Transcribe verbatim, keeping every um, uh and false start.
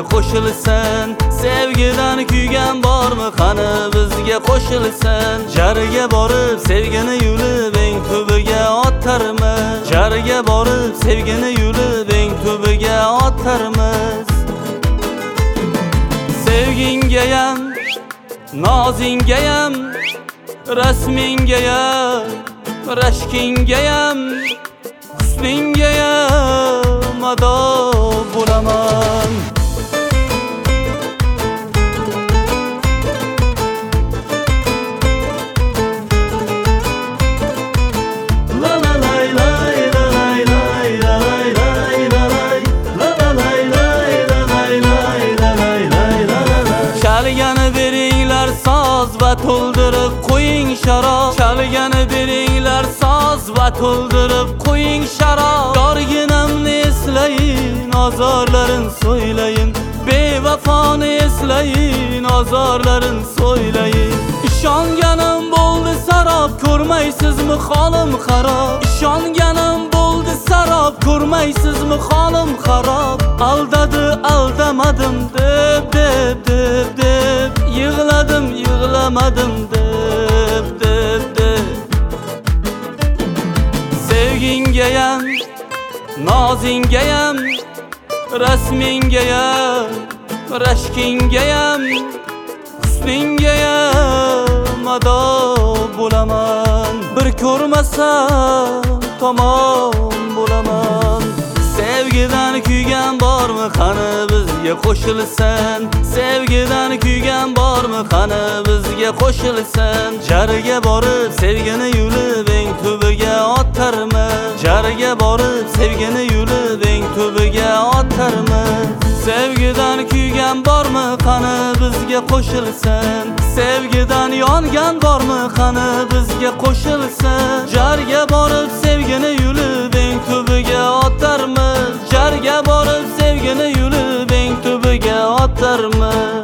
qo'shilsan? Sevgidan kuygan bormi qani bizga qo'shilsan? Jarga borib sevgini yulib eng tubiga otarmiz. Jarga borib sevgini yulib eng tubiga otarmiz. Sevgingayam, nozingayam, rasmingayam, rashkingayam, husningayam ado bo'laman. Chalgani beringlar soz va to'ldirib qo'ying sharob. Chalgani beringlar soz va to'ldirib qo'ying sharob. Dorginamni eslayin, azorlarin so'ylayin. Bevafoni eslayin, azorlarin so'ylayin. Ishonganim bo'ldi sarob, ko'rmaysizmi holim xarob. Ishonganim bo'ldi sarob, ko'rmaysizmi holim xarob. Aldadi aldamadim deb deb deb deb yig'ladim yig'lamadim deb deb deb. Sevgingayam, nozingayam, rasmingayam, rashkingayam, husningayam ado bo'laman. Bir ko'rmasam tamom bo'laman. Sevgidan kuygan bormi qani bizga qo'shilsan? Sevgidan kuygan bormi qani bizga qo'shilsan? Jarga borib sevgini yulib eng tubiga otarmiz. Jarga borib sevgini yulib eng tubiga otarmiz. Sevgidan kuygan bormi qani bizga qo'shilsan? Sevgidan yongan bormi qani bizga qo'shilsan? Jarga borib sevgini yulib eng tubiga otarmiz. Jarga borib sevgini yulib eng tubiga otarmiz.